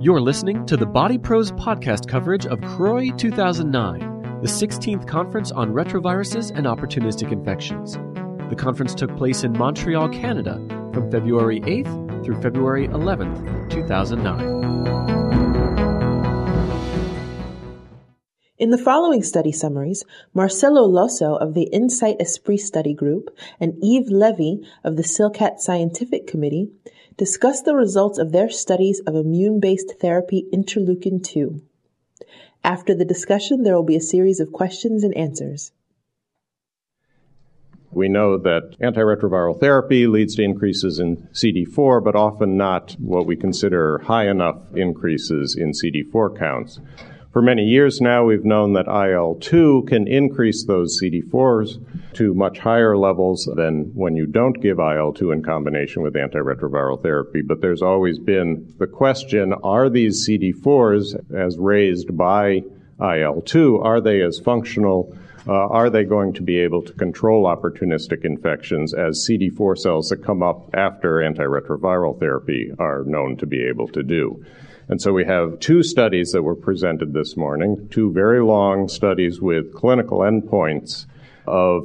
You're listening to the Body Pros podcast coverage of CROI 2009, the 16th Conference on Retroviruses and Opportunistic Infections. The conference took place in Montreal, Canada, from February 8th through February 11th, 2009. In the following study summaries, Marcelo Loso of the Insight Esprit Study Group and Yves Levy of the CILCAT Scientific Committee discuss the results of their studies of immune-based therapy interleukin-2. After the discussion, there will be a series of questions and answers. We know that antiretroviral therapy leads to increases in CD4, but often not what we consider high enough increases in CD4 counts. For many years now, we've known that IL-2 can increase those CD4s to much higher levels than when you don't give IL-2 in combination with antiretroviral therapy. But there's always been the question, are these CD4s, as raised by IL-2, are they as functional? Are they going to be able to control opportunistic infections as CD4 cells that come up after antiretroviral therapy are known to be able to do? And so we have two studies that were presented this morning, two very long studies with clinical endpoints of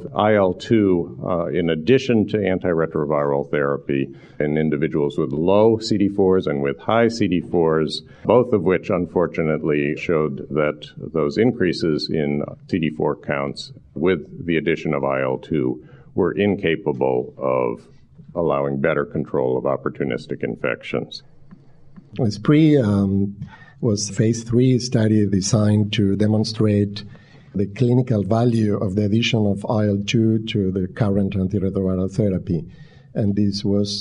IL-2 in addition to antiretroviral therapy in individuals with low CD4s and with high CD4s, both of which unfortunately showed that those increases in CD4 counts with the addition of IL-2 were incapable of allowing better control of opportunistic infections. Esprit was a phase 3 study designed to demonstrate the clinical value of the addition of IL-2 to the current antiretroviral therapy. And this was,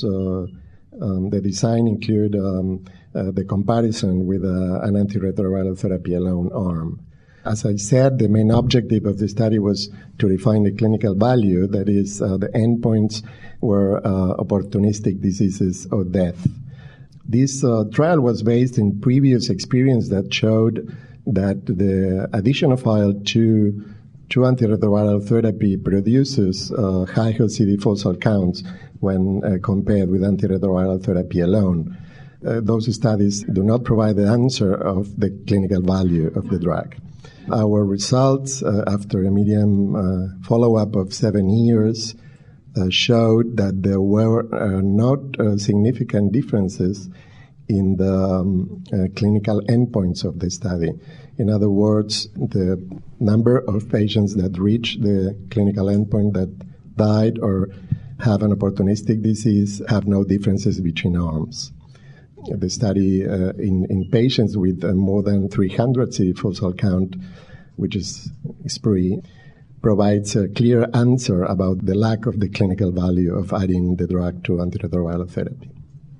the design included the comparison with an antiretroviral therapy alone arm. As I said, the main objective of the study was to define the clinical value, that is, the endpoints were opportunistic diseases or death. This trial was based in previous experience that showed that the addition of IL-2 to antiretroviral therapy produces higher CD4 cell counts when compared with antiretroviral therapy alone. Those studies do not provide the answer of the clinical value of the drug. Our results, after a median follow-up of 7 years, showed that there were not significant differences in the clinical endpoints of the study. In other words, the number of patients that reached the clinical endpoint that died or have an opportunistic disease have no differences between arms. The study in patients with more than 300 CD4 cell count, which is Esprit, provides a clear answer about the lack of the clinical value of adding the drug to antiretroviral therapy.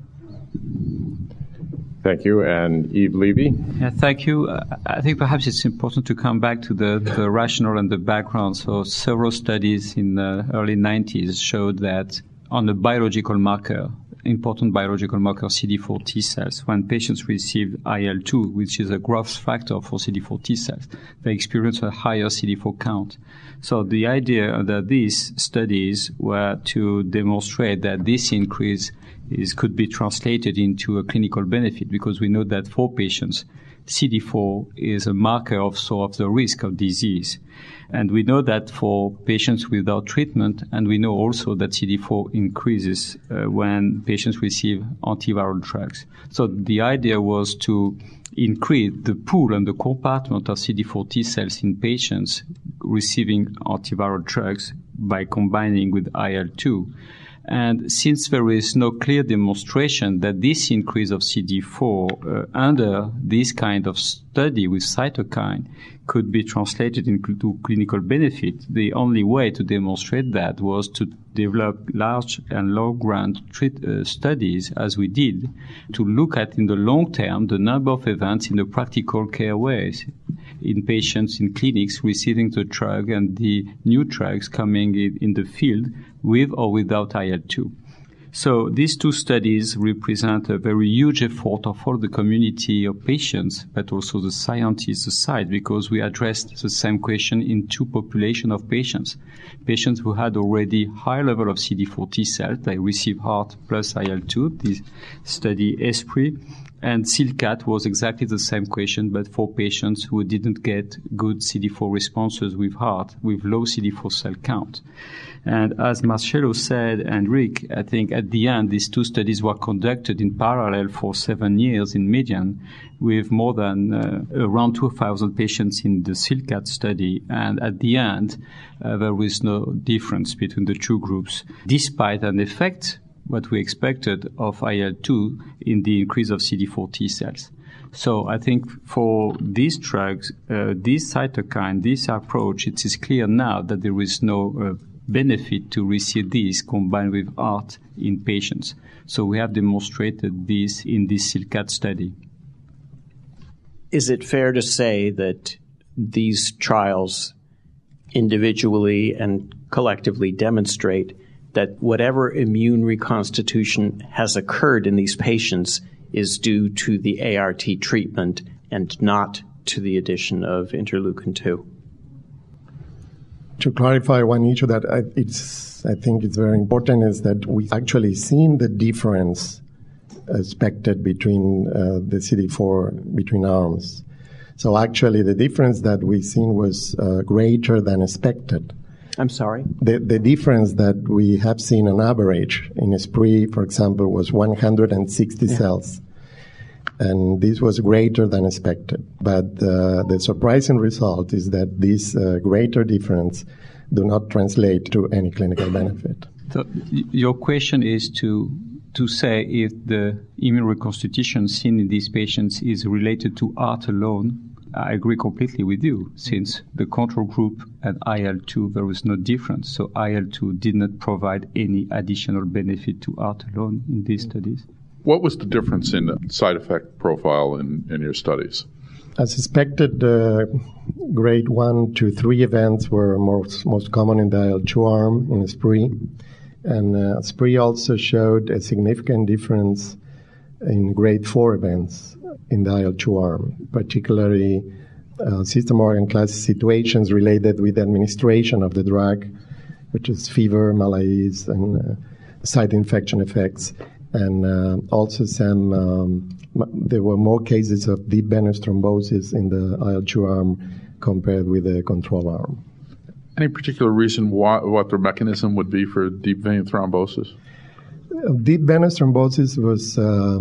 Thank you. And Yves Levy? Yeah, thank you. I think perhaps it's important to come back to the rationale and the background. So several studies in the early 90s showed that on the biological marker, important biological marker CD4 T cells, when patients receive IL-2, which is a growth factor for CD4 T cells, they experience a higher CD4 count. So the idea that these studies were to demonstrate that this increase could be translated into a clinical benefit, because we know that for patients, CD4 is a marker of the risk of disease. And we know that for patients without treatment, and we know also that CD4 increases when patients receive antiviral drugs. So the idea was to increase the pool and the compartment of CD4 T cells in patients receiving antiviral drugs by combining with IL-2. And since there is no clear demonstration that this increase of CD4 under this kind of study with cytokine could be translated into clinical benefit, the only way to demonstrate that was to develop large and long-run studies, as we did, to look at in the long term the number of events in the practical care ways in patients in clinics receiving the drug and the new drugs coming in the field with or without IL-2. So these two studies represent a very huge effort of all the community of patients, but also the scientists aside, because we addressed the same question in two populations of patients. Patients who had already high level of CD4 T cells, they receive HAART plus IL-2, this study Esprit, And CILCAT was exactly the same question, but for patients who didn't get good CD4 responses with heart, with low CD4 cell count. And as Marcello said, and Rick, I think at the end, these two studies were conducted in parallel for 7 years in median, with more than around 2,000 patients in the CILCAT study. And at the end, there was no difference between the two groups, despite an effect what we expected of IL-2 in the increase of CD4 T cells. So I think for these drugs, this cytokine, this approach, it is clear now that there is no benefit to receive this combined with ART in patients. So we have demonstrated this in this CILCAT study. Is it fair to say that these trials individually and collectively demonstrate that whatever immune reconstitution has occurred in these patients is due to the ART treatment and not to the addition of interleukin-2? To clarify one issue that I think it's very important is that we actually seen the difference expected between the CD4 between arms. So actually the difference that we seen was greater than expected. I'm sorry? The difference that we have seen on average in ESPRI, for example, was 160 cells. And this was greater than expected. But the surprising result is that this greater difference do not translate to any clinical benefit. So your question is to say if the immune reconstitution seen in these patients is related to ART alone. I agree completely with you. Since the control group and IL-2, there was no difference. So IL-2 did not provide any additional benefit to ART alone in these studies. What was the difference in the side effect profile in your studies? As expected, grade 1 to 3 events were most common in the IL-2 arm in ESPRI. And ESPRI also showed a significant difference in grade 4 events in the IL-2 arm, particularly system organ class situations related with administration of the drug, which is fever, malaise, and side infection effects. And also there were more cases of deep venous thrombosis in the IL-2 arm compared with the control arm. Any particular reason what the mechanism would be for deep vein thrombosis? Deep venous thrombosis was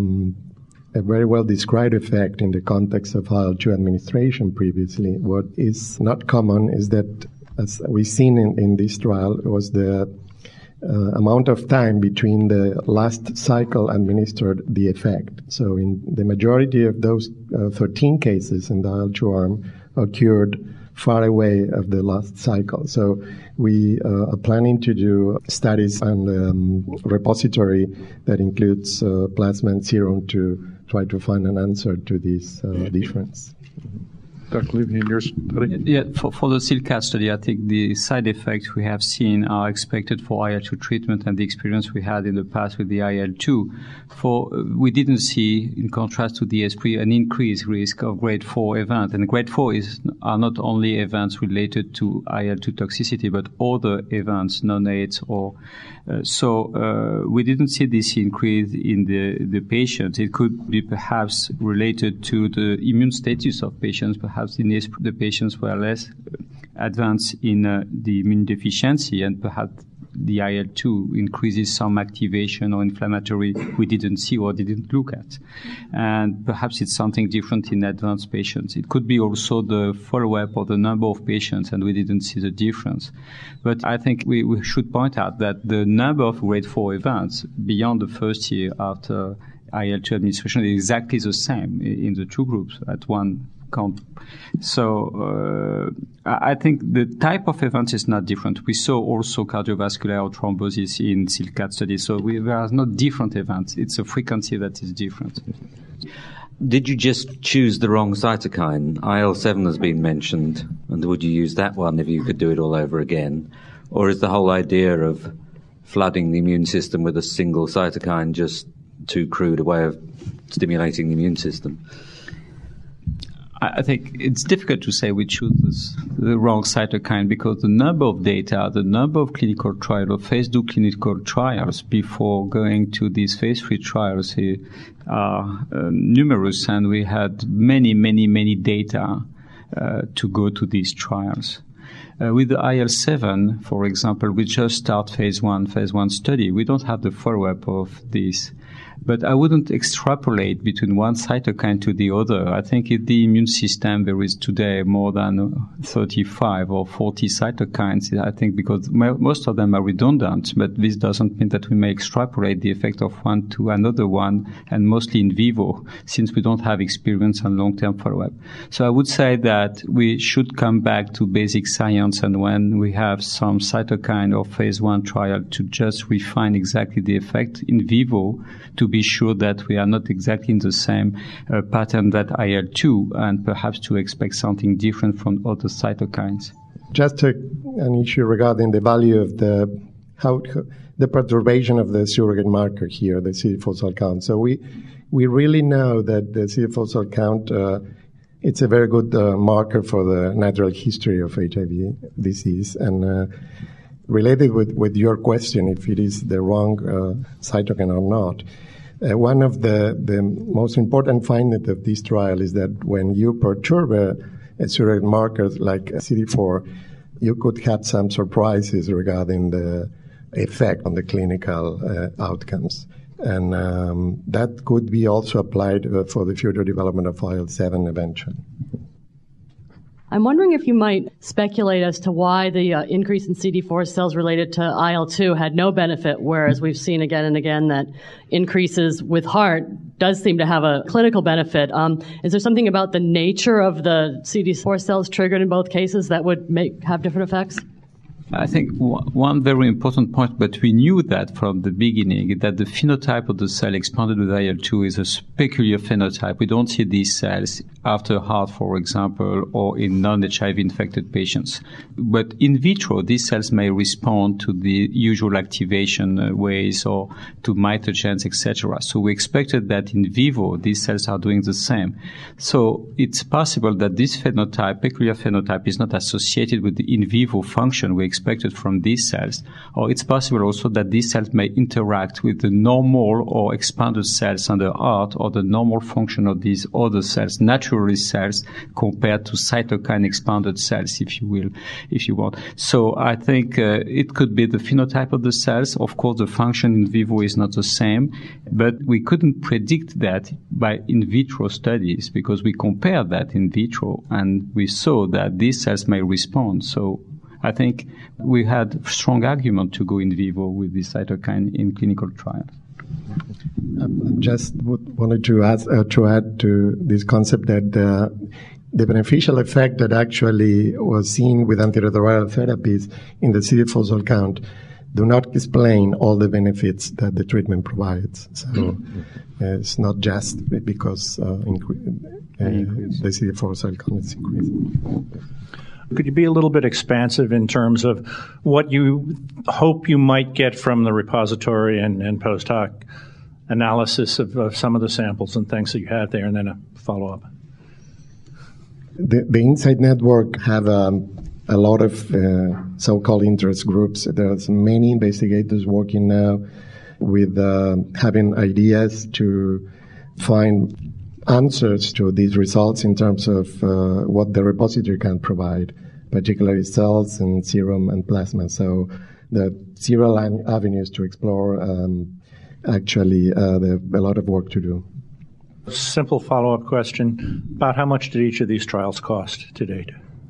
a very well described effect in the context of IL-2 administration previously. What is not common is that, as we've seen in this trial, was the amount of time between the last cycle administered the effect. So in the majority of those 13 cases in the IL-2 arm occurred far away of the last cycle. So we are planning to do studies on the repository that includes plasma and serum to try to find an answer to this difference. Dr. Levy, in your study? Yeah, for the CILCAT study, I think the side effects we have seen are expected for IL-2 treatment and the experience we had in the past with the IL-2. We didn't see, in contrast to the ESPRI, an increased risk of grade 4 event. And grade 4 are not only events related to IL-2 toxicity, but other events, non-AIDS or we didn't see this increase in the patients. It could be perhaps related to the immune status of patients. Perhaps in the patients were less advanced in the immune deficiency, and perhaps the IL-2 increases some activation or inflammatory we didn't see or didn't look at. And perhaps it's something different in advanced patients. It could be also the follow-up or the number of patients, and we didn't see the difference. But I think we should point out that the number of grade 4 events beyond the first year after IL-2 administration is exactly the same in the two groups at one count. So I think the type of event is not different. We saw also cardiovascular or thrombosis in CILCAT study. So there are not different events. It's a frequency that is different. Did you just choose the wrong cytokine? IL-7 has been mentioned, and would you use that one if you could do it all over again? Or is the whole idea of flooding the immune system with a single cytokine just too crude a way of stimulating the immune system? I think it's difficult to say we choose the wrong cytokine because the number of data, the number of clinical trials, or phase 2 clinical trials before going to these phase 3 trials here are numerous, and we had many data to go to these trials. With the IL-7, for example, we just start phase 1 study. We don't have the follow-up of this. But I wouldn't extrapolate between one cytokine to the other. I think in the immune system there is today more than 35 or 40 cytokines, I think, because most of them are redundant, but this doesn't mean that we may extrapolate the effect of one to another one, and mostly in vivo, since we don't have experience on long-term follow-up. So I would say that we should come back to basic science, and when we have some cytokine or phase 1 trial, to just refine exactly the effect in vivo to be sure that we are not exactly in the same pattern that IL-2, and perhaps to expect something different from other cytokines. Just an issue regarding the value of the perturbation of the surrogate marker here, the CD4 cell count. So we really know that the CD4 cell count, it's a very good marker for the natural history of HIV disease. And related with your question, if it is the wrong cytokine or not, one of the most important findings of this trial is that when you perturb a surrogate marker like CD4, you could have some surprises regarding the effect on the clinical outcomes. And that could be also applied for the future development of IL-7 eventually. I'm wondering if you might speculate as to why the increase in CD4 cells related to IL-2 had no benefit, whereas we've seen again and again that increases with heart does seem to have a clinical benefit. Is there something about the nature of the CD4 cells triggered in both cases that would have different effects? I think one very important point, but we knew that from the beginning, that the phenotype of the cell expanded with IL-2 is a peculiar phenotype. We don't see these cells after heart, for example, or in non-HIV infected patients. But in vitro, these cells may respond to the usual activation ways or to mitogens, etc. So we expected that in vivo, these cells are doing the same. So it's possible that this phenotype, peculiar phenotype, is not associated with the in vivo function we expected from these cells, or it's possible also that these cells may interact with the normal or expanded cells on the heart or the normal function of these other cells, naturally cells, compared to cytokine expanded cells, if you want. So I think it could be the phenotype of the cells. Of course, the function in vivo is not the same, but we couldn't predict that by in vitro studies because we compared that in vitro and we saw that these cells may respond. So I think we had strong argument to go in vivo with this cytokine in clinical trials. Just wanted to add to this concept that the beneficial effect that actually was seen with antiretroviral therapies in the CD4 cell count do not explain all the benefits that the treatment provides. So it's not just because the CD4 cell count is increasing. Could you be a little bit expansive in terms of what you hope you might get from the repository and post hoc analysis of some of the samples and things that you had there, and then a follow-up? The Insight Network have a lot of so-called interest groups. There's many investigators working now with having ideas to find answers to these results in terms of what the repository can provide, particularly cells and serum and plasma. So the several avenues to explore, actually, there's a lot of work to do. Simple follow-up question. About how much did each of these trials cost to date?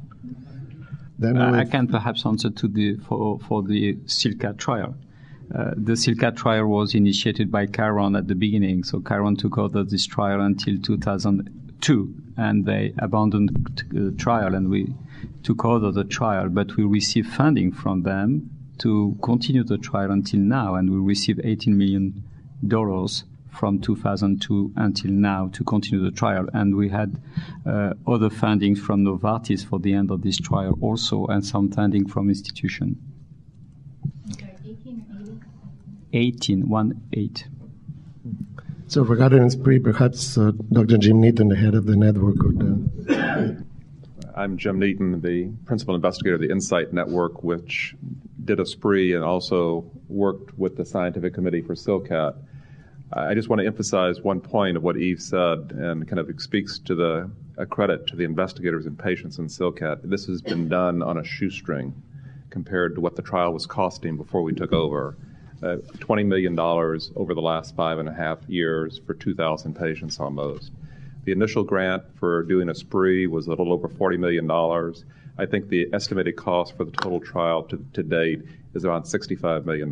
I can perhaps answer for the CILCAT trial. The CILCAT trial was initiated by Chiron at the beginning, so Chiron took over this trial until 2002, and they abandoned the trial, and we took over the trial, but we received funding from them to continue the trial until now, and we received $18 million from 2002 until now to continue the trial, and we had other funding from Novartis for the end of this trial also, and some funding from institutions. 18. So regarding SPRI, perhaps Dr. Jim Neaton, the head of the network, could... I'm Jim Neaton, the principal investigator of the Insight Network, which did a SPRI and also worked with the scientific committee for CILCAT. I just want to emphasize one point of what Eve said, and kind of speaks to a credit to the investigators and patients in CILCAT. This has been done on a shoestring compared to what the trial was costing before we took over. $20 million over the last 5.5 years for 2,000 patients almost. The initial grant for doing a SPRI was a little over $40 million. I think the estimated cost for the total trial to date is around $65 million.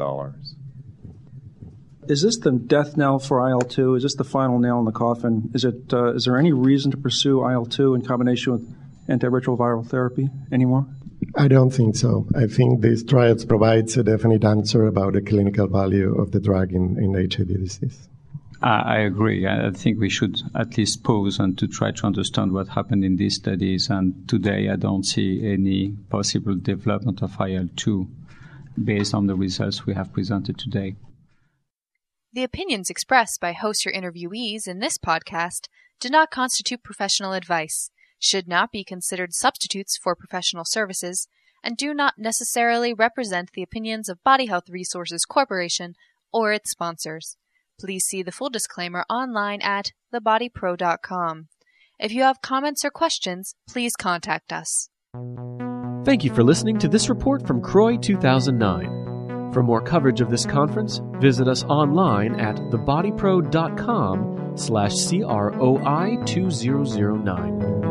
Is this the death knell for IL-2? Is this the final nail in the coffin? Is there any reason to pursue IL-2 in combination with antiretroviral therapy anymore? I don't think so. I think these trials provides a definite answer about the clinical value of the drug in HIV disease. I agree. I think we should at least pause and to try to understand what happened in these studies. And today I don't see any possible development of IL-2 based on the results we have presented today. The opinions expressed by hosts or interviewees in this podcast do not constitute professional advice, should not be considered substitutes for professional services, and do not necessarily represent the opinions of Body Health Resources Corporation or its sponsors. Please see the full disclaimer online at thebodypro.com. If you have comments or questions, please contact us. Thank you for listening to this report from CROI 2009. For more coverage of this conference, visit us online at thebodypro.com/CROI2009.